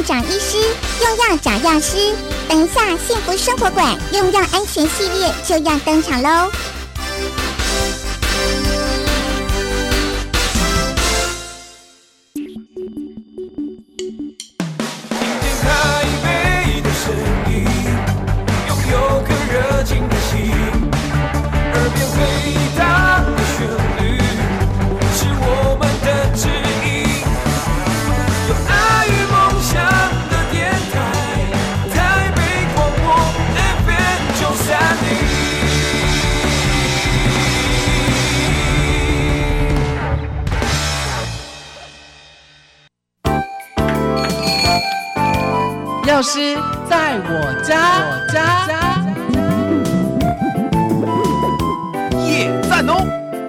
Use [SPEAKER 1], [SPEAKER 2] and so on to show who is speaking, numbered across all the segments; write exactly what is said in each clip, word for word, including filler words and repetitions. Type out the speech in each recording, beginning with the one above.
[SPEAKER 1] 院长医师，用药找药师。等一下，幸福生活馆用药安全系列就要登场喽！
[SPEAKER 2] 台北的声音，拥有颗热情的心，耳边回荡的旋律，是我们的指引。有爱与梦想的电台，台北广播 F M 九三零。
[SPEAKER 3] 药师在我家，我家
[SPEAKER 2] 夜赞哦！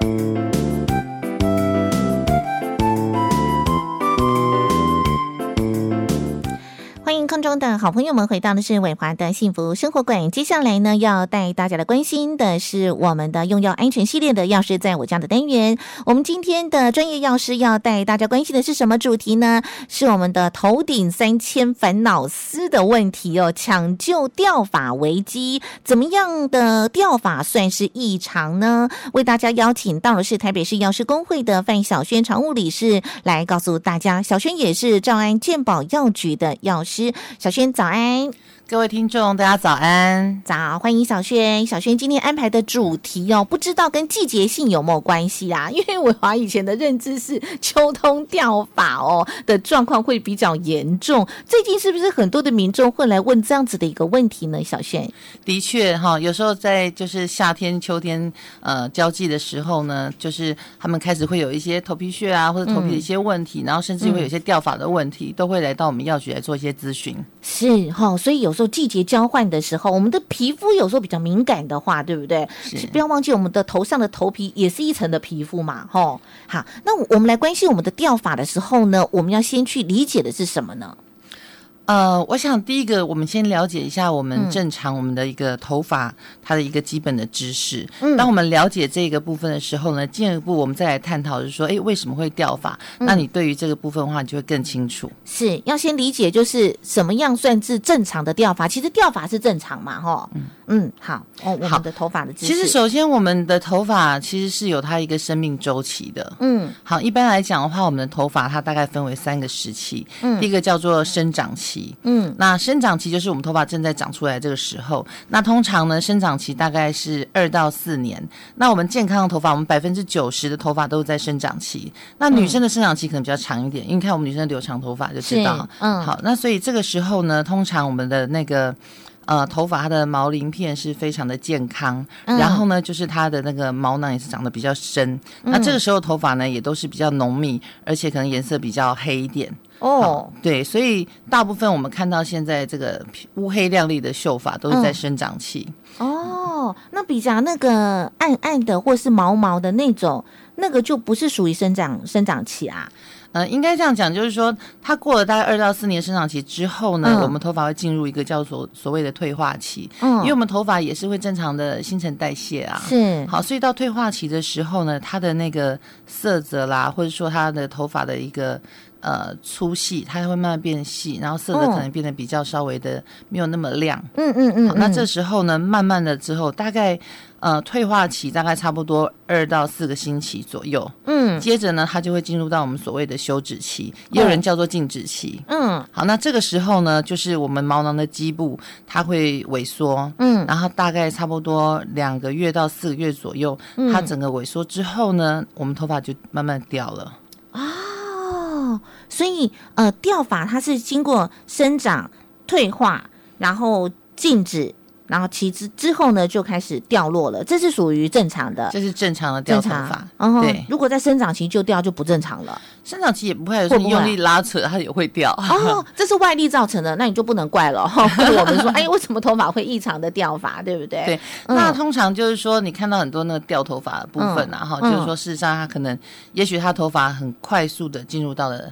[SPEAKER 4] 欢迎空中的好朋友们回到的是伟华的幸福生活馆。接下来呢，要带大家来关心的是我们的用药安全系列的药师在我家的单元。我们今天的专业药师要带大家关心的是什么主题呢？是我们的头顶三千烦恼丝的问题哦，抢救掉发危机，怎么样的掉发算是异常呢？为大家邀请到的是台北市药师公会的范晓萱常务理事来告诉大家。晓萱也是兆安健保药局的药师。小萱早安，
[SPEAKER 3] 各位听众大家早安，
[SPEAKER 4] 早，欢迎小萱。小萱今天安排的主题哦，不知道跟季节性有没有关系啊？因为伟华以前的认知是秋冬掉发哦的状况会比较严重，最近是不是很多的民众会来问这样子的一个问题呢？小萱，
[SPEAKER 3] 的确哈，有时候在就是夏天、秋天呃交际的时候呢，就是他们开始会有一些头皮屑啊，或者头皮的一些问题，嗯、然后甚至会有一些掉发的问题，嗯、都会来到我们药局来做一些咨询。
[SPEAKER 4] 是哈，所以有时候季节交换的时候，我们的皮肤有时候比较敏感的话，对不对？是，不要忘记我们的头上的头皮也是一层的皮肤嘛，吼。好，那我们来关心我们的掉发的时候呢，我们要先去理解的是什么呢？
[SPEAKER 3] 呃，我想第一个，我们先了解一下我们正常我们的一个头发、嗯、它的一个基本的知识。嗯，当我们了解这个部分的时候呢，进一步我们再来探讨，就是说，哎，为什么会掉发？嗯、那你对于这个部分的话，你就会更清楚。
[SPEAKER 4] 是要先理解，就是什么样算是正常的掉发？其实掉发是正常嘛，哈。嗯嗯，好哦，我们的头发的知识。
[SPEAKER 3] 其实首先，我们的头发其实是有它一个生命周期的。嗯，好，一般来讲的话，我们的头发它大概分为三个时期。嗯，第一个叫做生长期。嗯，那生长期就是我们头发正在长出来这个时候。那通常呢，生长期大概是二到四年。那我们健康的头发，我们百分之九十的头发都是在生长期。那女生的生长期可能比较长一点，因为看我们女生留长头发就知道。嗯，好，那所以这个时候呢，通常我们的那个。呃，头发它的毛鳞片是非常的健康，嗯、然后呢，就是它的那个毛囊也是长得比较深。嗯、那这个时候头发呢，也都是比较浓密，而且可能颜色比较黑一点。哦，对，所以大部分我们看到现在这个乌黑亮丽的秀发都是在生长期。
[SPEAKER 4] 嗯、哦，那比较那个暗暗的或是毛毛的那种，那个就不是属于生长生长期啊。
[SPEAKER 3] 呃，应该这样讲，就是说，它过了大概二到四年生长期之后呢，嗯、我们头发会进入一个叫做所谓的退化期。嗯，因为我们头发也是会正常的新陈代谢啊。是。好，所以到退化期的时候呢，它的那个色泽啦，或者说它的头发的一个呃粗细，它会慢慢变细，然后色泽可能变得比较稍微的没有那么亮。嗯嗯嗯。好，那这时候呢，慢慢的之后，大概。呃，退化期大概差不多二到四个星期左右，嗯，接着呢，它就会进入到我们所谓的休止期，也有人叫做静止期，嗯，好，那这个时候呢，就是我们毛囊的基部它会萎缩，嗯，然后大概差不多两个月到四个月左右，嗯、它整个萎缩之后呢，我们头发就慢慢掉了。
[SPEAKER 4] 哦，所以呃，掉发它是经过生长、退化，然后静止。然后其之之后呢，就开始掉落了，这是属于正常的，
[SPEAKER 3] 这是正常的掉头发。
[SPEAKER 4] 嗯、对，如果在生长期就掉就不正常了。
[SPEAKER 3] 生长期也不会，有时候你用力拉扯它也会掉。
[SPEAKER 4] 哦，这是外力造成的，那你就不能怪了。我们说，哎，为什么头发会异常的掉发，对不对？
[SPEAKER 3] 对，嗯、那通常就是说，你看到很多那个掉头发的部分啊，哈、嗯，就是说事实上它可能，也许它头发很快速的进入到了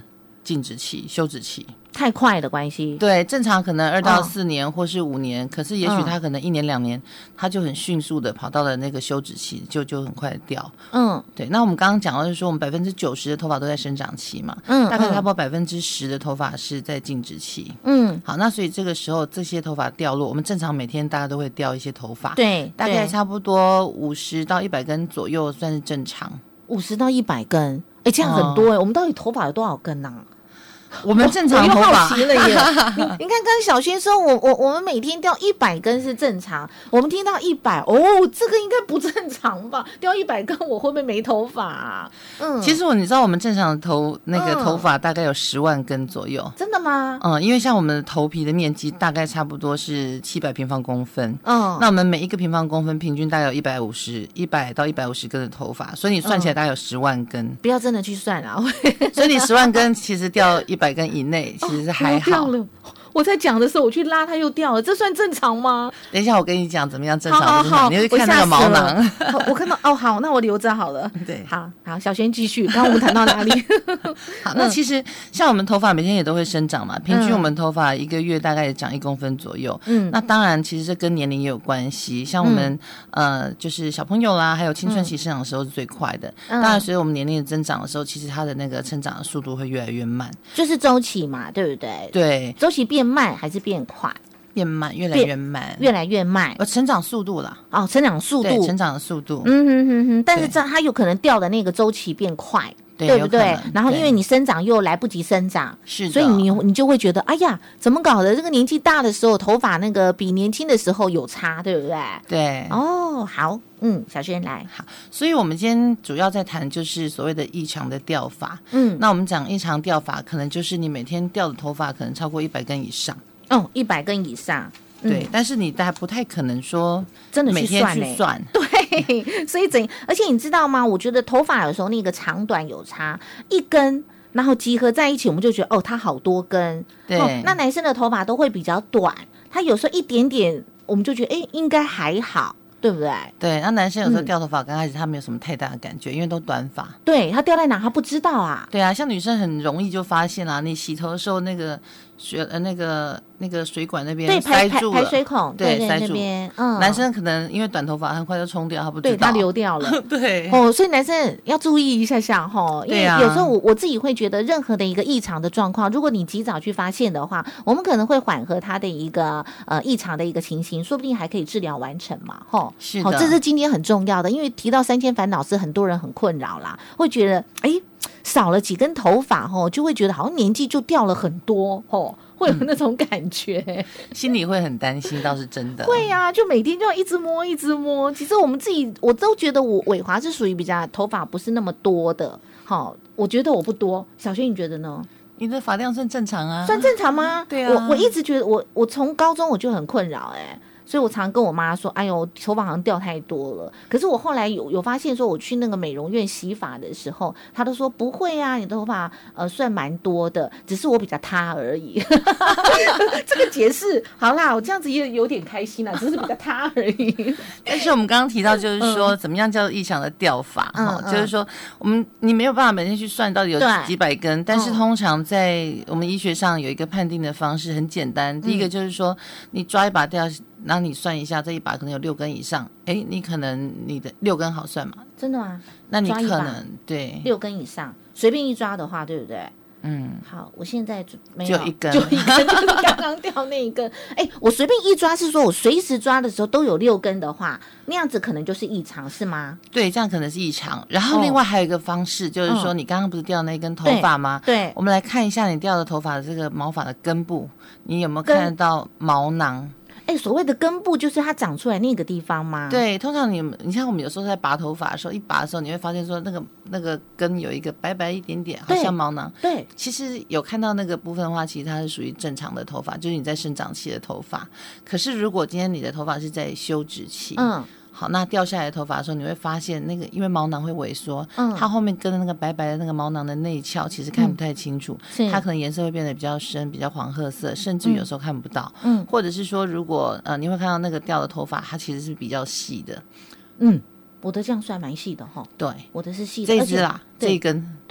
[SPEAKER 3] 静止期、休止期。
[SPEAKER 4] 太快的关系，
[SPEAKER 3] 对，正常可能二到四年或是五年，哦、可是也许他可能一年两年，他就很迅速的跑到了那个休止期，就就很快掉。嗯，对。那我们刚刚讲到就是说，我们百分之九十的头发都在生长期嘛，嗯，大概差不多百分之十的头发是在静止期。嗯，好，那所以这个时候这些头发掉落，我们正常每天大家都会掉一些头发，
[SPEAKER 4] 对，
[SPEAKER 3] 大概差不多五十到一百根左右算是正常。
[SPEAKER 4] 五十到一百根，哎、欸，这样很多哎、欸。哦、我们到底头发有多少根啊？
[SPEAKER 3] 我们正常头发，我又好
[SPEAKER 4] 奇了耶！你你看，刚刚小轩说，我我我们每天掉一百根是正常，我们听到一百，哦，这个应该不正常吧？掉一百根，我会不会没头发、啊？
[SPEAKER 3] 嗯，其实我你知道，我们正常的头那个头发大概有十万根左右，
[SPEAKER 4] 真的吗？
[SPEAKER 3] 嗯，因为像我们的头皮的面积大概差不多是七百平方公分，嗯，那我们每一个平方公分平均大概有一百五十、一百到一百五十根的头发，所以你算起来大概有十万根。
[SPEAKER 4] 嗯、不要真的去算啊！
[SPEAKER 3] 所以你十万根其实掉一百根以内，其实是还好。
[SPEAKER 4] 哦，我在讲的时候，我去拉它又掉了，这算正常吗？
[SPEAKER 3] 等一下，我跟你讲怎么样正常不正常。好好好，你会看那个毛囊。
[SPEAKER 4] 我, 我看到哦，好，那我留着好了。
[SPEAKER 3] 对，
[SPEAKER 4] 好好，小轩继续。刚刚我们谈到哪里？
[SPEAKER 3] 好，那其实像我们头发每天也都会生长嘛，平均我们头发一个月大概也长一公分左右。嗯，那当然，其实这跟年龄也有关系。像我们、嗯、呃，就是小朋友啦，还有青春期生长的时候是最快的。嗯、当然，随着我们年龄的增长的时候，其实它的那个成长的速度会越来越慢，
[SPEAKER 4] 就是周期嘛，对不对？
[SPEAKER 3] 对，
[SPEAKER 4] 周期变慢还是变快？
[SPEAKER 3] 变慢，越来越慢，
[SPEAKER 4] 越来越慢。
[SPEAKER 3] 呃，成长速度啦，
[SPEAKER 4] 哦，成长速度，
[SPEAKER 3] 对，成长的速度，
[SPEAKER 4] 嗯哼哼哼。但是这它有可能掉的那个周期变快，对, 对不对？然后因为你生长又来不及生长，
[SPEAKER 3] 是的，
[SPEAKER 4] 所以你你就会觉得，哎呀，怎么搞的？这个年纪大的时候，头发那个比年轻的时候有差，对不对？
[SPEAKER 3] 对，
[SPEAKER 4] 哦，好，嗯，小轩来，
[SPEAKER 3] 好。所以我们今天主要在谈就是所谓的异常的掉发，嗯，那我们讲异常掉发，可能就是你每天掉的头发可能超过一百根以上。
[SPEAKER 4] 哦，一百根以上，
[SPEAKER 3] 对，嗯、但是你大概不太可能说
[SPEAKER 4] 真的
[SPEAKER 3] 每天去算，
[SPEAKER 4] 对，所以整，而且你知道吗？我觉得头发有时候那个长短有差，一根，然后集合在一起，我们就觉得哦，它好多根，
[SPEAKER 3] 对、
[SPEAKER 4] 哦。那男生的头发都会比较短，他有时候一点点，我们就觉得哎，应该还好。对不对？
[SPEAKER 3] 对，那男生有时候掉头发，刚开始他没有什么太大的感觉，嗯、因为都短发。
[SPEAKER 4] 对，他掉在哪他不知道啊。
[SPEAKER 3] 对啊，像女生很容易就发现啦、啊，你洗头的时候那个水呃那个那个水管那边
[SPEAKER 4] 对
[SPEAKER 3] 塞住了，
[SPEAKER 4] 排水孔
[SPEAKER 3] 对,
[SPEAKER 4] 对, 对
[SPEAKER 3] 塞住。
[SPEAKER 4] 嗯，
[SPEAKER 3] 男生可能因为短头发很快就冲掉，他不知道，
[SPEAKER 4] 对他流掉了。
[SPEAKER 3] 对
[SPEAKER 4] 哦，所以男生要注意一下下哈，因为有时候我我自己会觉得，任何的一个异常的状况，如果你及早去发现的话，我们可能会缓和他的一个呃异常的一个情形，说不定还可以治疗完成嘛。哈，
[SPEAKER 3] 是的，
[SPEAKER 4] 这是今天很重要的，因为提到三千烦恼是很多人很困扰啦，会觉得哎少了几根头发吼，就会觉得好像年纪就掉了很多吼。会有那种感觉、嗯，
[SPEAKER 3] 心里会很担心，倒是真的。
[SPEAKER 4] 会啊，就每天就要一直摸，一直摸。其实我们自己，我都觉得我伟华是属于比较头发不是那么多的。好，我觉得我不多。小轩，你觉得呢？
[SPEAKER 3] 你的发量算正常啊？
[SPEAKER 4] 算正常吗？
[SPEAKER 3] 对啊。
[SPEAKER 4] 我我一直觉得我我从高中我就很困扰哎、欸。所以我常跟我妈说，哎呦，头发好像掉太多了。可是我后来有有发现说，我去那个美容院洗发的时候，她都说不会啊，你的头发呃算蛮多的，只是我比较塌而已。这个解释好啦，我这样子也有点开心啦，只是比较塌而已。
[SPEAKER 3] 但是我们刚刚提到，就是说、嗯、怎么样叫异常的掉发哈、嗯嗯，就是说我们你没有办法每天去算到底有几百根，但是通常在我们医学上有一个判定的方式很简单，第一个就是说你抓一把掉。然后你算一下，这一把可能有六根以上，哎，你可能你的六根好算吗？
[SPEAKER 4] 真的吗？
[SPEAKER 3] 那你可能对
[SPEAKER 4] 六根以上，随便一抓的话，对不对？
[SPEAKER 3] 嗯，
[SPEAKER 4] 好，我现在没有
[SPEAKER 3] 就一根，
[SPEAKER 4] 就一根，就是刚刚掉那一根。哎，我随便一抓是说我随时抓的时候都有六根的话，那样子可能就是异常，是吗？
[SPEAKER 3] 对，这样可能是异常。然后另外还有一个方式，哦、就是说你刚刚不是掉那根头发吗？
[SPEAKER 4] 对，对
[SPEAKER 3] 我们来看一下你掉的头发的这个毛发的根部，你有没有看得到毛囊？
[SPEAKER 4] 哎，所谓的根部就是它长出来那个地方吗？
[SPEAKER 3] 对，通常你你像我们有时候在拔头发的时候，一拔的时候你会发现说那个那个根有一个白白一点点，好像毛囊。
[SPEAKER 4] 对，
[SPEAKER 3] 其实有看到那个部分的话，其实它是属于正常的头发，就是你在生长期的头发。可是如果今天你的头发是在休止期，嗯。好，那掉下来的头发的时候，你会发现那个，因为毛囊会萎缩，嗯，它后面跟的那个白白的那个毛囊的内鞘其实看不太清楚，嗯、它可能颜色会变得比较深，比较黄褐色，甚至有时候看不到，嗯，或者是说，如果呃你会看到那个掉的头发，它其实是比较细的，
[SPEAKER 4] 嗯，我的这样算蛮细的哈，
[SPEAKER 3] 对，
[SPEAKER 4] 我的是细的，
[SPEAKER 3] 这一支啦，这一根，
[SPEAKER 4] 对。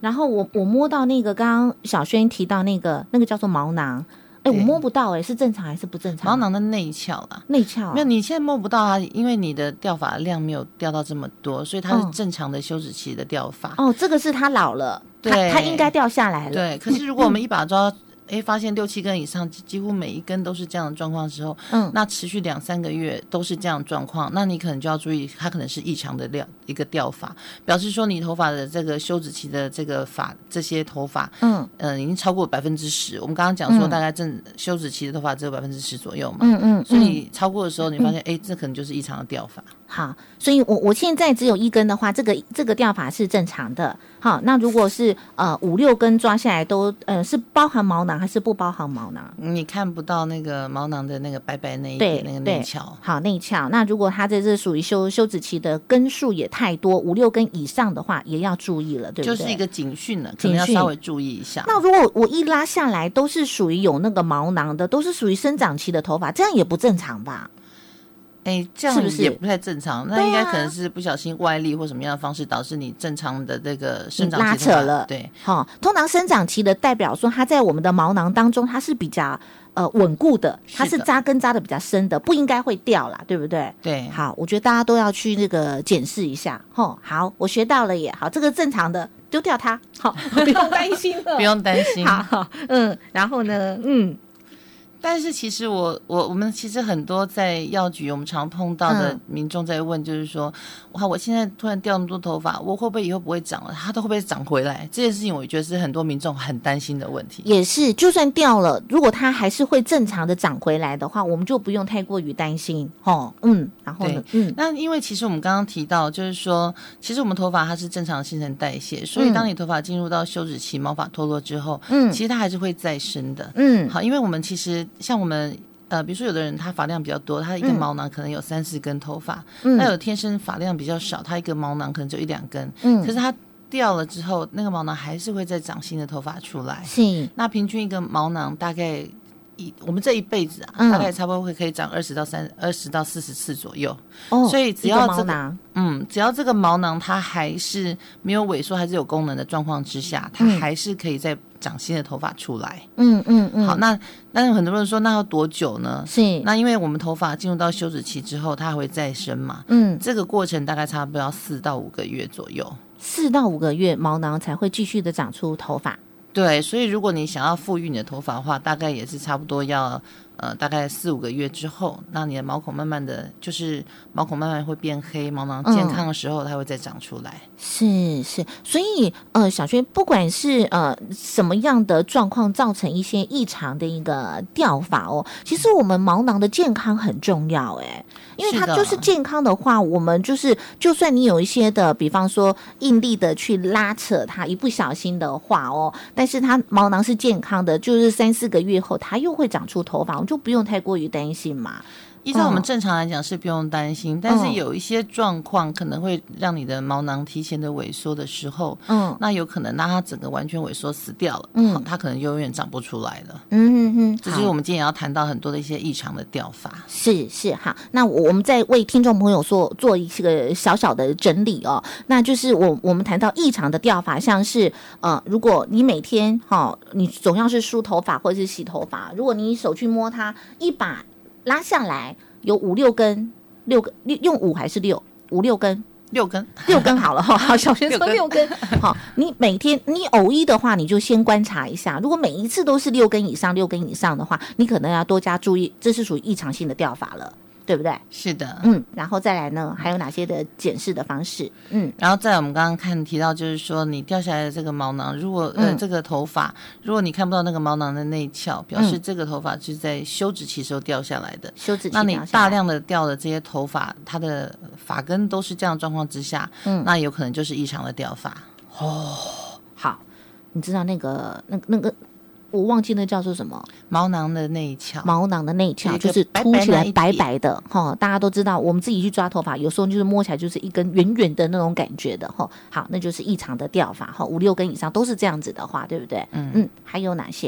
[SPEAKER 4] 然后我我摸到那个刚刚小轩提到那个那个叫做毛囊。哎，我摸不到哎、欸，是正常还是不正常？
[SPEAKER 3] 毛囊的内鞘啦，
[SPEAKER 4] 内鞘、啊、
[SPEAKER 3] 没有，你现在摸不到它，因为你的掉发量没有掉到这么多，所以它是正常的休止期的掉发。
[SPEAKER 4] 哦，这个是它老了，对，它应该掉下来了。
[SPEAKER 3] 对，可是如果我们一把抓。哎，发现六七根以上，几乎每一根都是这样的状况的时候，嗯，那持续两三个月都是这样的状况，那你可能就要注意，它可能是异常的掉一个掉发，表示说你头发的这个休止期的这个发这些头发，嗯呃，已经超过百分之十。我们刚刚讲说，大概正休止期的头发只有百分之十左右嘛，嗯嗯，所以超过的时候，你发现哎、嗯，这可能就是异常的掉发。
[SPEAKER 4] 好，所以我我现在只有一根的话，这个这个掉发是正常的。好，那如果是呃五六根抓下来都呃是包含毛囊还是不包含毛囊？
[SPEAKER 3] 你看不到那个毛囊的那个白白那一点那个内鞘。
[SPEAKER 4] 好，内鞘。那如果它这是属于休休止期的根数也太多，五六根以上的话，也要注意了，对不对？
[SPEAKER 3] 就是一个警讯了，可能要稍微注意一下。
[SPEAKER 4] 那如果我一拉下来都是属于有那个毛囊的，都是属于生长期的头发，这样也不正常吧？
[SPEAKER 3] 哎，这样也不太正常，是不是？那应该可能是不小心外力或什么样的方式导致你正常的这个生长期
[SPEAKER 4] 拉扯了。
[SPEAKER 3] 对，
[SPEAKER 4] 好、哦，通常生长期的代表说它在我们的毛囊当中，它是比较呃稳固的，它是扎根扎的比较深的，不应该会掉啦，对不对？
[SPEAKER 3] 对，
[SPEAKER 4] 好，我觉得大家都要去那个检视一下。哦，好，我学到了耶。好，这个正常的丢掉它，好，不用担心了，
[SPEAKER 3] 不用担心。
[SPEAKER 4] 好，嗯，然后呢，嗯。
[SPEAKER 3] 但是其实我我我们其实很多在药局我们常碰到的民众在问，就是说，哇，我现在突然掉那么多头发，我会不会以后不会长了？它都会不会长回来？这件事情我觉得是很多民众很担心的问题。
[SPEAKER 4] 也是，就算掉了，如果它还是会正常的长回来的话，我们就不用太过于担心哦。嗯，然后呢？嗯，
[SPEAKER 3] 那因为其实我们刚刚提到，就是说，其实我们头发它是正常的新陈代谢，所以当你头发进入到休止期、毛发脱落之后，嗯，其实它还是会再生的。嗯，好，因为我们其实。像我们呃，比如说有的人他发量比较多，他一个毛囊可能有三四根头发，嗯，那有天生发量比较少，他一个毛囊可能就一两根，嗯，可是他掉了之后，那个毛囊还是会再长新的头发出来，
[SPEAKER 4] 是。
[SPEAKER 3] 那平均一个毛囊大概一我们这一辈子啊，嗯，大概差不多会可以长二十到三二十到四十次左右，哦，所以只要这个，
[SPEAKER 4] 一个毛囊，
[SPEAKER 3] 嗯，只要这个毛囊它还是没有萎缩，还是有功能的状况之下，它还是可以再长新的头发出来。嗯嗯嗯。好，那但是很多人说，那要多久呢？
[SPEAKER 4] 是。
[SPEAKER 3] 那因为我们头发进入到休止期之后，它还会再生嘛。嗯。这个过程大概差不多要四到五个月左右。
[SPEAKER 4] 四到五个月，毛囊才会继续的长出头发。
[SPEAKER 3] 对，所以如果你想要复育你的头发的话，大概也是差不多要呃大概四五个月之后，那你的毛孔慢慢的就是毛孔慢慢会变黑，毛囊健康的时候，嗯，它会再长出来。
[SPEAKER 4] 是是，所以呃，小轩，不管是呃什么样的状况造成一些异常的一个掉发哦，其实我们毛囊的健康很重要哎，因为它就是健康的话，我们就是就算你有一些的，比方说应力的去拉扯它，一不小心的话哦，但是它毛囊是健康的，就是三四个月后它又会长出头发，我们就不用太过于担心嘛。
[SPEAKER 3] 依照我们正常来讲是不用担心，嗯，但是有一些状况可能会让你的毛囊提前的萎缩的时候，嗯，那有可能让它整个完全萎缩死掉了，嗯，它可能就永远长不出来了。嗯嗯嗯，这就是我们今天也要谈到很多的一些异常的掉发。
[SPEAKER 4] 是是，好，那我们再为听众朋友做做一个小小的整理哦，那就是我我们谈到异常的掉发，像是呃，如果你每天哈，哦，你总要是梳头发或者是洗头发，如果你手去摸它，一把拉下来有五六根，六根用五还是六？五六根，
[SPEAKER 3] 六根，
[SPEAKER 4] 六根好了哈。好，小学说六根。好，你每天你偶一的话，你就先观察一下。如果每一次都是六根以上，六根以上的话，你可能要多加注意，这是属于异常性的掉发了。对不对？
[SPEAKER 3] 是的，
[SPEAKER 4] 嗯，然后再来呢，还有哪些的检视的方式？嗯，
[SPEAKER 3] 然后再来我们刚刚看提到，就是说你掉下来的这个毛囊，如果呃、嗯、这个头发，如果你看不到那个毛囊的内鞘，表示这个头发是在休止期时候掉下来的。
[SPEAKER 4] 休止期，
[SPEAKER 3] 那你大量的掉的这些头发，它的发根都是这样的状况之下，嗯，那有可能就是异常的掉发。
[SPEAKER 4] 哦，好，你知道那个那那个。我忘记那叫做什么，
[SPEAKER 3] 毛囊的内鞘，
[SPEAKER 4] 毛囊的内鞘就是凸起来白白的哈，大家都知道，我们自己去抓头发，有时候就是摸起来就是一根圆圆的那种感觉的哈。好，那就是异常的掉发哈，五六根以上都是这样子的话，对不对？嗯嗯，还有哪些？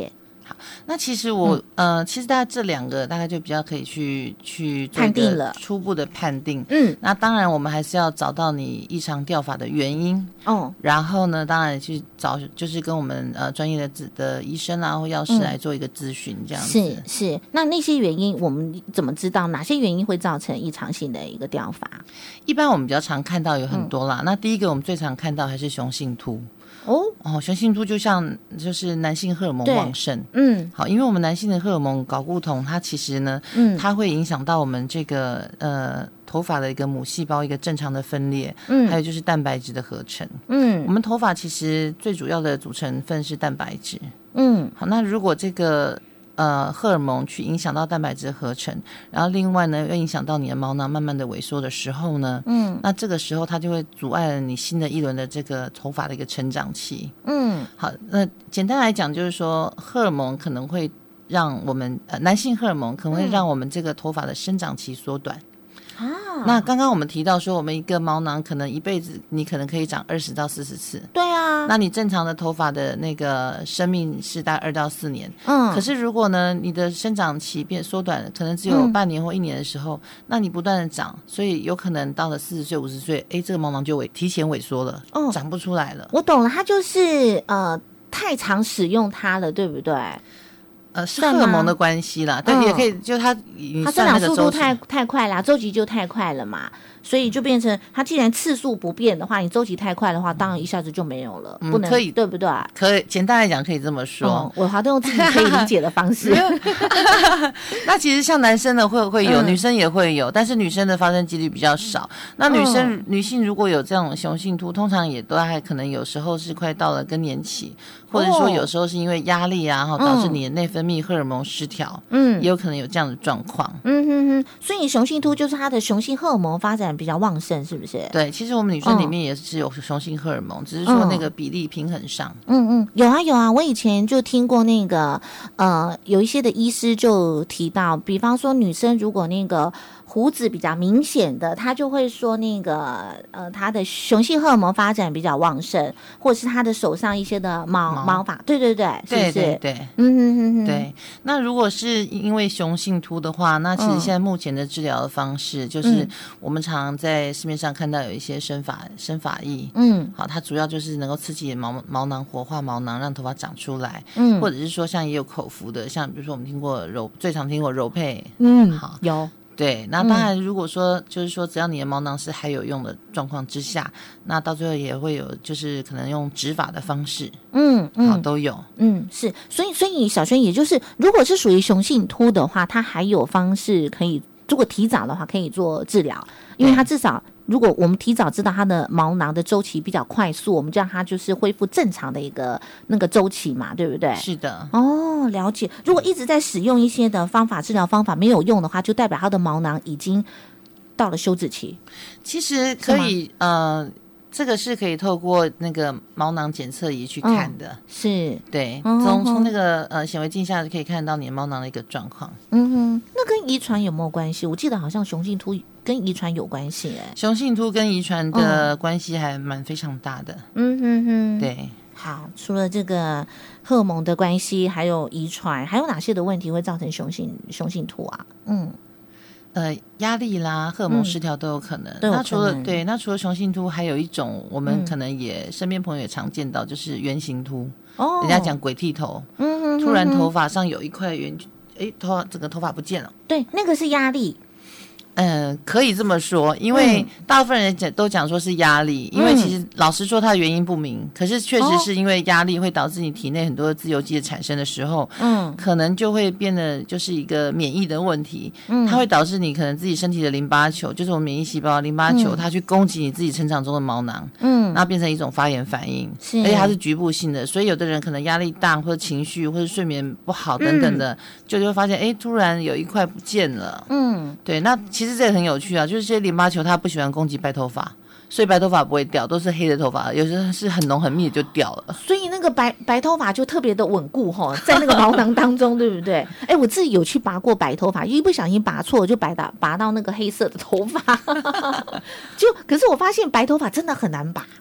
[SPEAKER 3] 好，那其实我、嗯、呃，其实大概这两个大概就比较可以去去做一个初步的判定。嗯，那当然我们还是要找到你异常掉发的原因。哦，然后呢，当然去找就是跟我们呃专业的的医生啊或药师来做一个咨询，这样子。
[SPEAKER 4] 嗯、是是，那那些原因我们怎么知道哪些原因会造成异常性的一个掉发？
[SPEAKER 3] 一般我们比较常看到有很多啦。嗯、那第一个我们最常看到还是雄性秃。哦哦，雄性秃就像就是男性荷尔蒙旺盛，嗯，好，因为我们男性的荷尔蒙睾固酮，它其实呢，嗯，它会影响到我们这个呃头发的一个母细胞一个正常的分裂，嗯，还有就是蛋白质的合成，嗯，我们头发其实最主要的组成分是蛋白质，嗯，好，那如果这个呃，荷尔蒙去影响到蛋白质的合成，然后另外呢，又影响到你的毛囊慢慢的萎缩的时候呢，嗯，那这个时候它就会阻碍了你新的一轮的这个头发的一个成长期，嗯，好，那简单来讲就是说，荷尔蒙可能会让我们呃男性荷尔蒙可能会让我们这个头发的生长期缩短。啊，那刚刚我们提到说，我们一个毛囊可能一辈子你可能可以长二十到四十次，
[SPEAKER 4] 对啊，
[SPEAKER 3] 那你正常的头发的那个生命是大概二到四年，嗯，可是如果呢你的生长期变缩短，可能只有半年或一年的时候，嗯、那你不断的长，所以有可能到了四十岁、五十岁，哎，这个毛囊就萎提前萎缩了，哦，长不出来了。
[SPEAKER 4] 我懂了，它就是呃太常使用它了，对不对？
[SPEAKER 3] 呃，是荷尔蒙的关系啦，对，嗯、也可以，就它
[SPEAKER 4] 它生长速度太太快啦，周期就太快了嘛，所以就变成它既然次数不变的话，你周期太快的话，当然一下子就没有了，嗯、不能可以对不对？
[SPEAKER 3] 可以，简单来讲可以这么说。嗯、
[SPEAKER 4] 我还都用自己可以理解的方式。
[SPEAKER 3] 那其实像男生的会会有，嗯、女生也会有，但是女生的发生几率比较少。那女生、嗯、女性如果有这种雄性秃，通常也都还可能有时候是快到了更年期。或者说有时候是因为压力啊，然后导致你的内分泌荷尔蒙失调，嗯，也有可能有这样的状况。
[SPEAKER 4] 嗯哼哼，所以雄性秃就是它的雄性荷尔蒙发展比较旺盛，是不是？
[SPEAKER 3] 对，其实我们女生里面也是有雄性荷尔蒙，嗯、只是说那个比例平衡上。
[SPEAKER 4] 嗯嗯，有啊有啊，我以前就听过那个呃，有一些的医师就提到，比方说女生如果那个胡子比较明显的，他就会说那个呃，他的雄性荷尔蒙发展比较旺盛，或者是他的手上一些的毛毛。毛发，对对对，是不是？
[SPEAKER 3] 对对对，嗯哼哼哼，对。那如果是因为雄性秃的话，那其实现在目前的治疗的方式，就是我们常常在市面上看到有一些生发生发液，嗯，好，它主要就是能够刺激毛毛囊活化毛囊，让头发长出来，嗯，或者是说像也有口服的，像比如说我们听过柔，最常听过柔配，
[SPEAKER 4] 嗯，好，有。
[SPEAKER 3] 对，那当然如果说、嗯、就是说只要你的毛囊是还有用的状况之下，那到最后也会有就是可能用植发的方式，嗯嗯，好，都有，
[SPEAKER 4] 嗯，是，所以所以小轩也就是如果是属于雄性秃的话，它还有方式可以，如果提早的话可以做治疗，因为它至少如果我们提早知道它的毛囊的周期比较快速，我们就让它就是恢复正常的一个那个周期嘛，对不对？
[SPEAKER 3] 是的。
[SPEAKER 4] 哦，了解。如果一直在使用一些的方法治疗方法没有用的话，就代表它的毛囊已经到了休止期。
[SPEAKER 3] 其实可以呃。这个是可以透过那个毛囊检测仪去看的，嗯、
[SPEAKER 4] 是
[SPEAKER 3] 对，从从那个呃显微镜下可以看到你的毛囊的一个状况。
[SPEAKER 4] 嗯哼，那跟遗传有没有关系？我记得好像雄性秃跟遗传有关系，哎，
[SPEAKER 3] 雄性秃跟遗传的关系还蛮非常大的。
[SPEAKER 4] 嗯哼哼，
[SPEAKER 3] 对。
[SPEAKER 4] 好，除了这个荷尔蒙的关系，还有遗传，还有哪些的问题会造成雄性雄性秃啊？嗯。
[SPEAKER 3] 呃，压力啦，荷尔蒙失调都有可能。嗯、那除了对，那除了雄性秃，还有一种我们可能也、嗯、身边朋友也常见到，就是圆形秃。哦，人家讲鬼剃头，嗯哼哼哼，突然头发上有一块圆，哎，头发整个头发不见了。
[SPEAKER 4] 对，那个是压力。
[SPEAKER 3] 嗯，可以这么说，因为大部分人讲都讲说是压力，嗯、因为其实老实说它的原因不明，可是确实是因为压力会导致你体内很多的自由基的产生的时候，嗯，可能就会变得就是一个免疫的问题，嗯，它会导致你可能自己身体的淋巴球，就是我们免疫细胞淋巴球，嗯、它去攻击你自己成长中的毛囊，嗯，那变成一种发炎反应，是，而且它是局部性的，所以有的人可能压力大或者情绪或者睡眠不好等等的，嗯、就就会发现哎，突然有一块不见了，嗯，对，那其实。其实这也很有趣啊，就是这些淋巴球它不喜欢攻击白头发，所以白头发不会掉，都是黑的头发，有时候是很浓很密的就掉了。
[SPEAKER 4] 所以那个白白头发就特别的稳固哈，在那个毛囊当中，对不对？哎，我自己有去拔过白头发，一不小心拔错，就拔到拔到那个黑色的头发。就可是我发现白头发真的很难拔。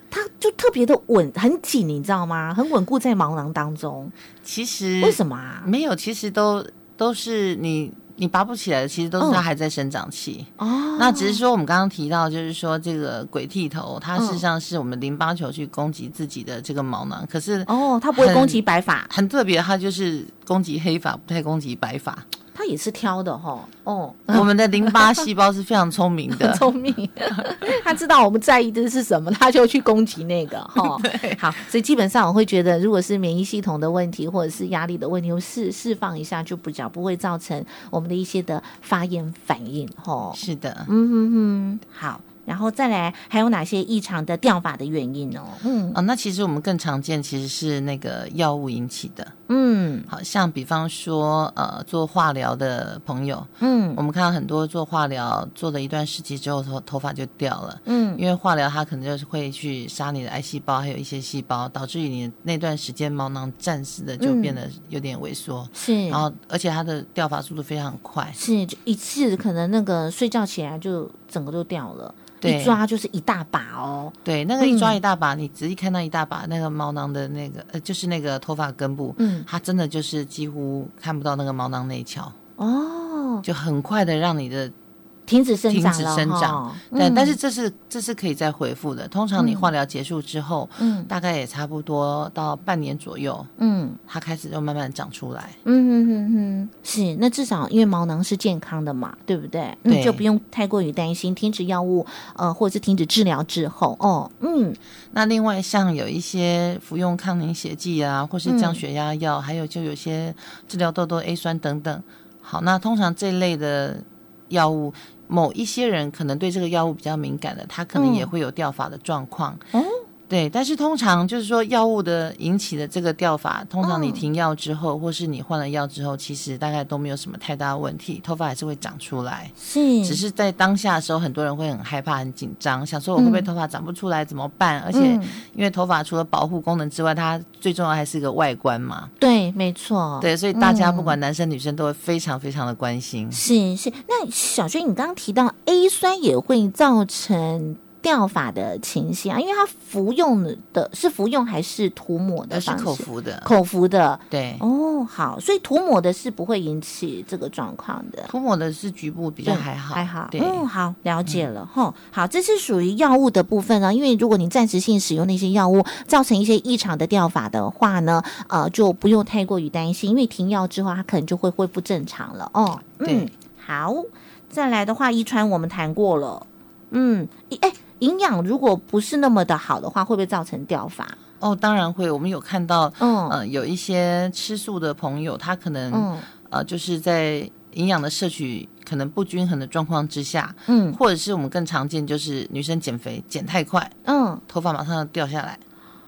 [SPEAKER 4] 它就特别的稳，很紧，你知道吗？很稳固在毛囊当中。
[SPEAKER 3] 其实
[SPEAKER 4] 为什么啊？
[SPEAKER 3] 没有，其实都都是你。你拔不起来的，其实都是它还在生长期哦。那只是说我们刚刚提到，就是说这个鬼剃头，它事实上是我们淋巴球去攻击自己的这个毛囊，可是
[SPEAKER 4] 哦，它不会攻击白发，
[SPEAKER 3] 很特别，它就是攻击黑发，不太攻击白发。
[SPEAKER 4] 它也是挑的哈哦。
[SPEAKER 3] 我们的淋巴细胞是非常聪明的，
[SPEAKER 4] 聪明，它知道我们在意的是什么，它就去攻击那个哈。好，所以基本上我会觉得，如果是免疫系统的问题或者是压力的问题，释释放一下就比较不会造成我们的一些的发炎反应哈。
[SPEAKER 3] 是的，
[SPEAKER 4] 嗯哼哼，好。然后再来还有哪些异常的掉发的原因呢？嗯
[SPEAKER 3] 哦，那其实我们更常见其实是那个药物引起的。
[SPEAKER 4] 嗯，
[SPEAKER 3] 好像比方说呃做化疗的朋友，
[SPEAKER 4] 嗯，
[SPEAKER 3] 我们看到很多做化疗做了一段时期之后头头发就掉了，
[SPEAKER 4] 嗯，
[SPEAKER 3] 因为化疗它可能就是会去杀你的癌细胞还有一些细胞，导致于你那段时间毛囊暂时的就变得有点萎缩，嗯、
[SPEAKER 4] 是，
[SPEAKER 3] 然后而且它的掉发速度非常快，
[SPEAKER 4] 是就一次可能那个睡觉起来就整个都掉了。一抓就是一大把哦，
[SPEAKER 3] 对，那个一抓一大把，嗯、你仔细看到一大把那个毛囊的那个呃，就是那个头发根部，嗯，它真的就是几乎看不到那个毛囊内鞘
[SPEAKER 4] 哦，
[SPEAKER 3] 就很快的让你的
[SPEAKER 4] 停止生长了，
[SPEAKER 3] 停止生长，对、嗯，但是这是这是可以再恢复的。通常你化疗结束之后，嗯，大概也差不多到半年左右，嗯，它开始就慢慢长出来，
[SPEAKER 4] 嗯哼哼哼，是，那至少因为毛囊是健康的嘛，对不对？
[SPEAKER 3] 对，
[SPEAKER 4] 嗯、就不用太过于担心停止药物，呃，或者是停止治疗之后，哦，嗯，
[SPEAKER 3] 那另外像有一些服用抗凝血剂啊，或是降血压药，嗯、还有就有些治疗痘痘 A 酸等等。好，那通常这类的药物。某一些人可能对这个药物比较敏感的，他可能也会有掉发的状况。嗯，对，但是通常就是说药物的引起的这个掉发，通常你停药之后，嗯、或是你换了药之后，其实大概都没有什么太大的问题，头发还是会长出来。
[SPEAKER 4] 是，只
[SPEAKER 3] 是在当下的时候，很多人会很害怕、很紧张，想说我会不会头发长不出来、嗯、怎么办？而且因为头发除了保护功能之外，它最重要还是一个外观嘛。
[SPEAKER 4] 对，没错。
[SPEAKER 3] 对，所以大家不管男生女生都会非常非常的关心。
[SPEAKER 4] 嗯、是是，那小轩，你刚刚提到 A 酸也会造成掉发的情形啊，因为它服用的是服用还是涂抹的方式？
[SPEAKER 3] 是口服的，
[SPEAKER 4] 口服的。
[SPEAKER 3] 对，
[SPEAKER 4] 哦，好，所以涂抹的是不会引起这个状况的。
[SPEAKER 3] 涂抹的是局部比较还好，
[SPEAKER 4] 还好。
[SPEAKER 3] 对，
[SPEAKER 4] 嗯，好，了解了哈、嗯。好，这是属于药物的部分呢，因为如果你暂时性使用那些药物，造成一些异常的掉发的话呢，呃，就不用太过于担心，因为停药之后，它可能就会恢复正常了哦。
[SPEAKER 3] 对，
[SPEAKER 4] 嗯，好，再来的话，遗传我们谈过了，嗯，哎。营养如果不是那么的好的话，会不会造成掉发？
[SPEAKER 3] 哦，当然会。我们有看到，嗯、呃，有一些吃素的朋友，他可能，嗯、呃，就是在营养的摄取可能不均衡的状况之下，嗯，或者是我们更常见就是女生减肥减太快，嗯，头发马上要掉下来。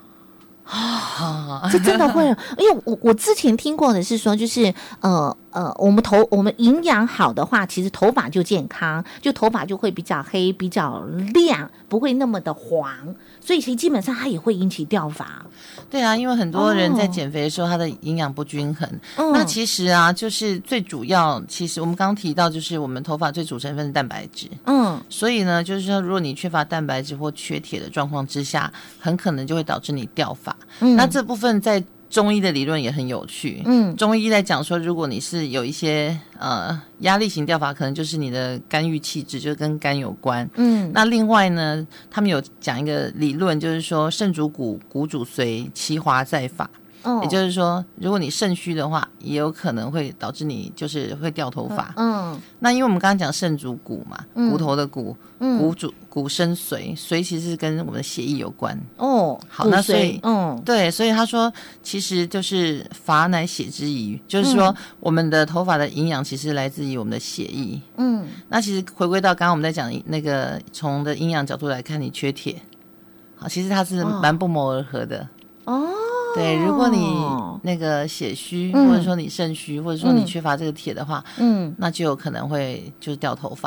[SPEAKER 4] 啊，这真的会，因为我我之前听过的是说，就是呃呃，我们头我们营养好的话，其实头发就健康，就头发就会比较黑、比较亮，不会那么的黄，所以其实基本上它也会引起掉发。
[SPEAKER 3] 对啊，因为很多人在减肥的时候，他的营养不均衡。嗯、那其实啊，就是最主要，其实我们刚刚提到，就是我们头发最主成分是蛋白质。嗯，所以呢，就是说，如果你缺乏蛋白质或缺铁的状况之下，很可能就会导致你掉发。嗯，那这部分在中医的理论也很有趣。嗯，中医在讲说，如果你是有一些呃压力型掉发，可能就是你的肝郁气滞，就跟肝有关。嗯，那另外呢，他们有讲一个理论，就是说肾主骨，骨主髓，其华在发。哦，也就是说，如果你肾虚的话，也有可能会导致你就是会掉头发。嗯，那因为我们刚刚讲肾主骨嘛，嗯、骨头的骨，嗯、骨主骨生髓，髓其实跟我们的血液有关。
[SPEAKER 4] 哦，
[SPEAKER 3] 好，那所以，嗯，对，所以他说，其实就是发乃血之余，就是说、嗯、我们的头发的营养其实来自于我们的血液。嗯，那其实回归到刚刚我们在讲那个从的营养角度来看，你缺铁，好，其实它是蛮不谋而合的。哦。对，如果你那个血虚、嗯、或者说你肾虚或者说你缺乏这个铁的话，嗯，那就有可能会就是掉头发。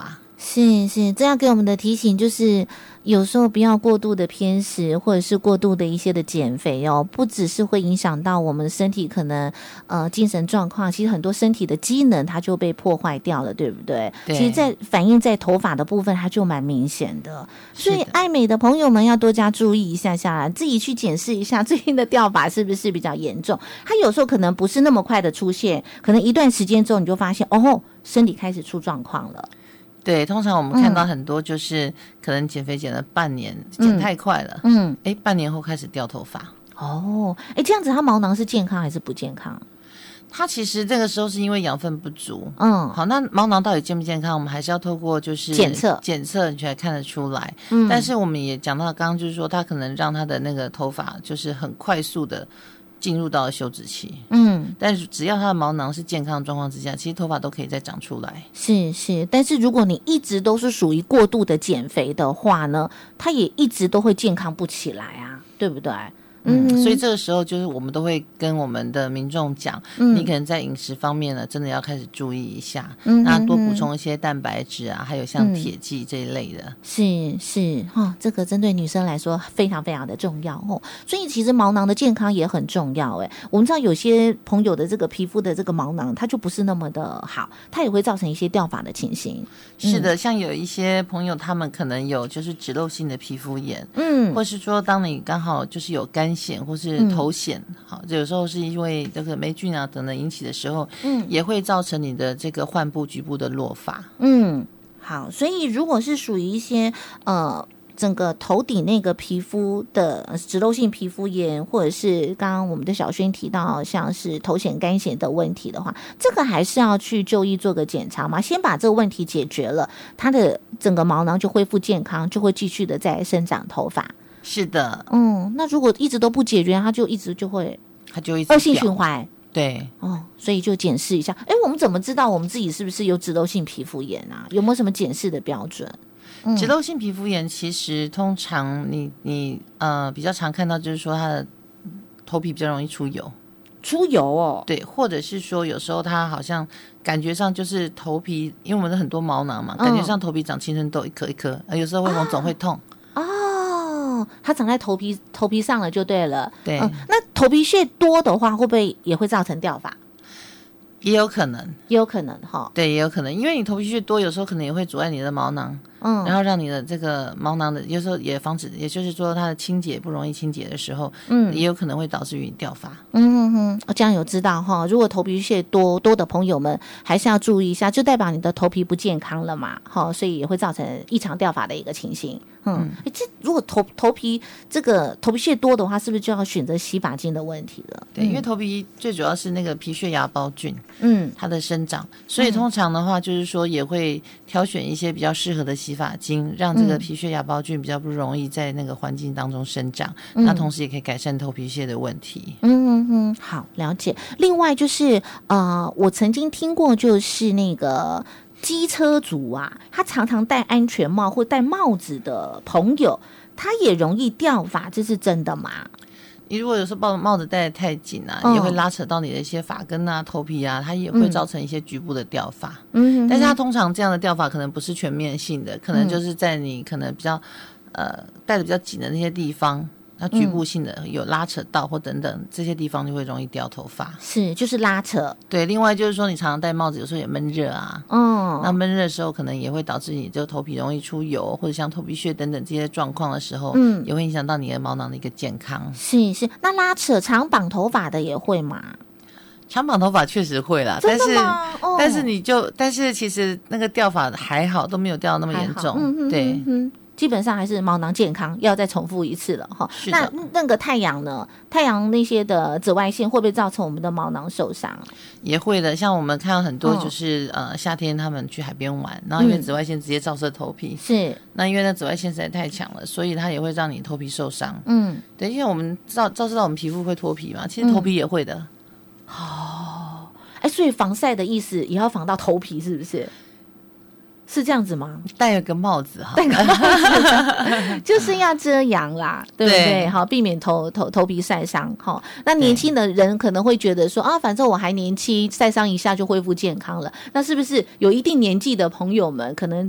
[SPEAKER 4] 是是，这样给我们的提醒就是，有时候不要过度的偏食，或者是过度的一些的减肥哦，不只是会影响到我们的身体可能呃精神状况，其实很多身体的机能它就被破坏掉了，对不对？
[SPEAKER 3] 对。
[SPEAKER 4] 其实，在反映在头发的部分，它就蛮明显的。所以，爱美的朋友们要多加注意一下下，自己去检视一下最近的掉发是不是比较严重。它有时候可能不是那么快的出现，可能一段时间之后你就发现，哦，身体开始出状况了。
[SPEAKER 3] 对，通常我们看到很多就是可能减肥减了半年，嗯、减太快了，嗯，哎，半年后开始掉头发。
[SPEAKER 4] 哦，哎，这样子它毛囊是健康还是不健康？
[SPEAKER 3] 它其实这个时候是因为养分不足，嗯，好，那毛囊到底健不健康，我们还是要透过就是
[SPEAKER 4] 检测
[SPEAKER 3] 检测你才看得出来。嗯，但是我们也讲到刚刚就是说，它可能让它的那个头发就是很快速的进入到休止期，嗯，但是只要它的毛囊是健康的状况之下，其实头发都可以再长出来。
[SPEAKER 4] 是是，但是如果你一直都是属于过度的减肥的话呢，它也一直都会健康不起来啊，对不对？
[SPEAKER 3] 嗯，所以这个时候就是我们都会跟我们的民众讲，嗯，你可能在饮食方面呢，真的要开始注意一下，嗯，那多补充一些蛋白质啊，还有像铁剂这一类的。
[SPEAKER 4] 嗯、是是哈、哦，这个针对女生来说非常非常的重要哦。所以其实毛囊的健康也很重要哎。我们知道有些朋友的这个皮肤的这个毛囊，它就不是那么的好，它也会造成一些掉发的情形。
[SPEAKER 3] 是的，嗯、像有一些朋友，他们可能有就是脂漏性的皮肤炎，嗯，或是说当你刚好就是有干癣或是头癣，嗯、好，有时候是因为这个霉菌啊等等引起的时候，嗯，也会造成你的这个患部局部的落发。
[SPEAKER 4] 嗯，好，所以如果是属于一些呃整个头顶那个皮肤的脂漏性皮肤炎，或者是刚刚我们的小轩提到像是头癣干癣的问题的话，这个还是要去就医做个检查嘛，先把这个问题解决了，它的整个毛囊就恢复健康，就会继续的在生长头发。
[SPEAKER 3] 是的，
[SPEAKER 4] 嗯，那如果一直都不解决，它就一直就会，
[SPEAKER 3] 它就一直
[SPEAKER 4] 恶性循环。
[SPEAKER 3] 对，
[SPEAKER 4] 哦，所以就检视一下。哎，我们怎么知道我们自己是不是有脂漏性皮肤炎啊？有没有什么检视的标准？
[SPEAKER 3] 嗯、脂漏性皮肤炎其实通常你你呃比较常看到就是说它的头皮比较容易出油。
[SPEAKER 4] 出油哦，
[SPEAKER 3] 对，或者是说有时候它好像感觉上就是头皮，因为我们的很多毛囊嘛，嗯、感觉上头皮长青春痘一颗一颗，有时候会红肿、啊、会痛。
[SPEAKER 4] 哦，它长在头皮头皮上了就对了。
[SPEAKER 3] 对、
[SPEAKER 4] 嗯，那头皮屑多的话，会不会也会造成掉发？
[SPEAKER 3] 也有可能，
[SPEAKER 4] 也有可能哈。
[SPEAKER 3] 对，也有可能，因为你头皮屑多，有时候可能也会阻碍你的毛囊，嗯，然后让你的这个毛囊的，有时候也防止，也就是说它的清洁不容易清洁的时候，嗯，也有可能会导致于你掉发。
[SPEAKER 4] 嗯哼，这样有知道哈。如果头皮屑多多的朋友们，还是要注意一下，就代表你的头皮不健康了嘛，哈，所以也会造成异常掉发的一个情形。嗯，哎，这如果头头皮这个头皮屑多的话，是不是就要选择洗发精的问题了？
[SPEAKER 3] 对，嗯、因为头皮最主要是那个皮屑芽孢菌，
[SPEAKER 4] 嗯，
[SPEAKER 3] 它的生长，所以通常的话就是说也会挑选一些比较适合的洗发精，让这个皮屑芽孢菌比较不容易在那个环境当中生长，嗯、那同时也可以改善头皮屑的问题。
[SPEAKER 4] 嗯嗯嗯，好，了解。另外就是呃，我曾经听过，就是那个。机车族啊，他常常戴安全帽或戴帽子的朋友，他也容易掉发，这是真的吗？
[SPEAKER 3] 你如果有时候帽帽子戴得太紧啊，嗯、也会拉扯到你的一些发根啊、头皮啊，它也会造成一些局部的掉发。嗯，但是它通常这样的掉发可能不是全面性的，可能就是在你可能比较呃戴得比较紧的那些地方。它局部性的有拉扯到或等等这些地方就会容易掉头发，
[SPEAKER 4] 是就是拉扯。
[SPEAKER 3] 对，另外就是说你常常戴帽子，有时候也闷热啊，嗯，那闷热的时候可能也会导致你这头皮容易出油，或者像头皮屑等等这些状况的时候，嗯，也会影响到你的毛囊的一个健康。
[SPEAKER 4] 是是，那拉扯长绑头发的也会吗？
[SPEAKER 3] 长绑头发确实会啦，
[SPEAKER 4] 真的吗？
[SPEAKER 3] 但是、哦、但是你就但是其实那个掉发还好，都没有掉那么严重，嗯、对。嗯，
[SPEAKER 4] 基本上还是毛囊健康，要再重复一次了哈。那那个太阳呢？太阳那些的紫外线会不会造成我们的毛囊受伤？
[SPEAKER 3] 也会的，像我们看到很多就是、哦、呃夏天他们去海边玩，然后因为紫外线直接照射头皮，是、嗯、那因为那紫外线实在太强了，所以它也会让你头皮受伤。嗯，对，因为我们照照射到我们皮肤会脱皮嘛，其实头皮也会的。
[SPEAKER 4] 嗯、哦，哎，所以防晒的意思也要防到头皮，是不是？是这样子吗？
[SPEAKER 3] 戴个帽子哈，
[SPEAKER 4] 戴个帽子就是要遮阳啦，对不对？好，避免头头头皮晒伤。好，那年轻的人可能会觉得说啊，反正我还年轻，晒伤一下就恢复健康了。那是不是有一定年纪的朋友们，可能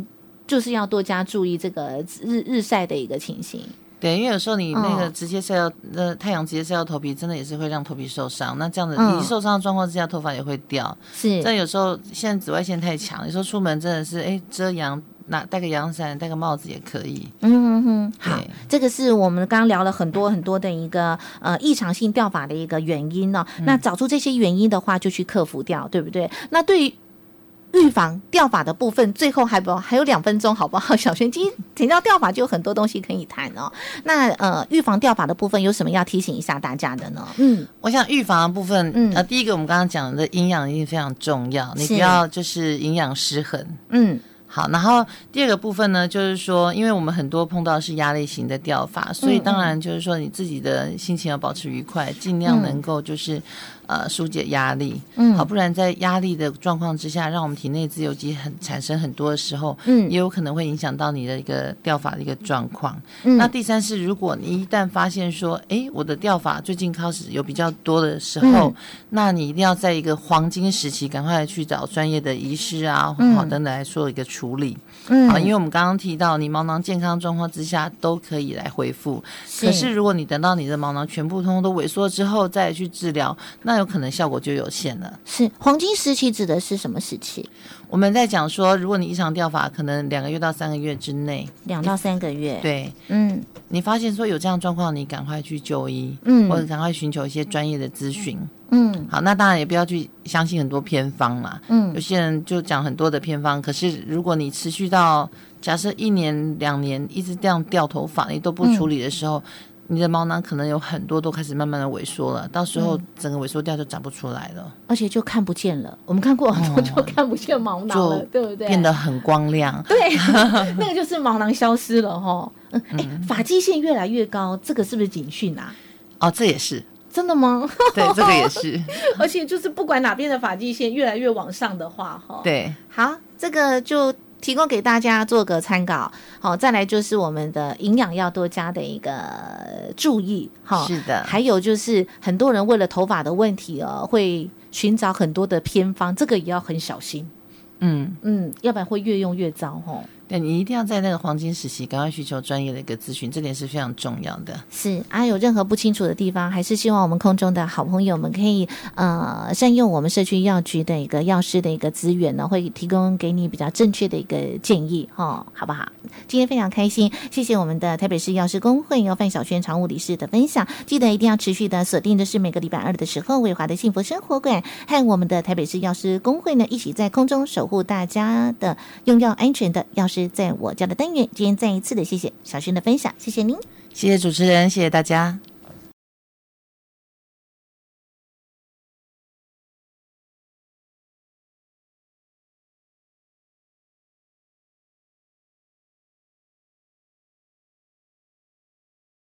[SPEAKER 4] 就是要多加注意这个日日晒的一个情形。
[SPEAKER 3] 对，因为有时候你那个直接晒到呃、哦、太阳直接晒到头皮，真的也是会让头皮受伤。那这样子，你受伤的状况之下，头发也会掉。是，但有时候现在紫外线太强，有时候出门真的是哎遮阳。那戴个阳伞，戴个帽子也可以。
[SPEAKER 4] 嗯哼哼，好，这个是我们刚刚聊了很多很多的一个呃异常性掉发的一个原因哦。嗯、那找出这些原因的话，就去克服掉，对不对？那对于预防掉发的部分，最后还不还有两分钟，好不好？小瑄，今天提到掉发就有很多东西可以谈哦。那呃，预防掉发的部分有什么要提醒一下大家的呢？嗯，
[SPEAKER 3] 我想预防的部分，嗯，呃，第一个我们刚刚讲的营养一定非常重要，你不要就是营养失衡，嗯。好，然后第二个部分呢，就是说，因为我们很多碰到的是压力型的掉发，所以当然就是说你自己的心情要保持愉快，尽量能够就是呃疏解压力，嗯，好，不然在压力的状况之下，让我们体内自由基很产生很多的时候，嗯，也有可能会影响到你的一个掉发的一个状况。嗯，那第三是，如果你一旦发现说，哎，我的掉发最近开始有比较多的时候，嗯，那你一定要在一个黄金时期，赶快去找专业的医师啊，嗯，好等等来做一个处理。处理，嗯，好，因为我们刚刚提到，你毛囊健康状况之下都可以来恢复，可是如果你等到你的毛囊全部通通都萎缩之后再去治疗，那有可能效果就有限了。
[SPEAKER 4] 是黄金时期指的是什么时期？
[SPEAKER 3] 我们在讲说，如果你异常掉发，可能两个月到三个月之内，
[SPEAKER 4] 两到三个月，
[SPEAKER 3] 对，嗯，你发现说有这样状况，你赶快去就医，嗯，或者赶快寻求一些专业的咨询。嗯，好，那当然也不要去相信很多偏方嘛。嗯，有些人就讲很多的偏方，可是如果你持续到假设一年两年一直这样掉头发，你都不处理的时候，嗯，你的毛囊可能有很多都开始慢慢的萎缩了，到时候整个萎缩掉就长不出来了，
[SPEAKER 4] 而且就看不见了。我们看过很多就看不见毛囊了，哦，对不对？
[SPEAKER 3] 变得很光亮。
[SPEAKER 4] 对，那个就是毛囊消失了哈。嗯，哎，发际线越来越高，这个是不是警讯啊？
[SPEAKER 3] 哦，这也是。
[SPEAKER 4] 真的吗？
[SPEAKER 3] 对，这个也是。
[SPEAKER 4] 而且就是不管哪边的发际线越来越往上的话，哈，
[SPEAKER 3] 对，
[SPEAKER 4] 好，这个就提供给大家做个参考。好，再来就是我们的营养要多加的一个注意。哈，
[SPEAKER 3] 是的。还
[SPEAKER 4] 有就是很多人为了头发的问题哦，会寻找很多的偏方，这个也要很小心。嗯嗯，要不然会越用越糟哈。
[SPEAKER 3] 对，你一定要在那个黄金时期赶快寻求专业的一个咨询，这点是非常重要的。
[SPEAKER 4] 是啊，有任何不清楚的地方，还是希望我们空中的好朋友们可以呃善用我们社区药局的一个药师的一个资源呢，会提供给你比较正确的一个建议哦，好不好？今天非常开心，谢谢我们的台北市药师公会由范晓萱常务理事的分享。记得一定要持续的锁定的是每个礼拜二的时候，伟华的幸福生活馆和我们的台北市药师公会呢一起在空中守护大家的用药安全的药师在我家的单元。今天再一次的谢谢小萱的分享，谢谢您，
[SPEAKER 3] 谢谢主持人，谢谢大家。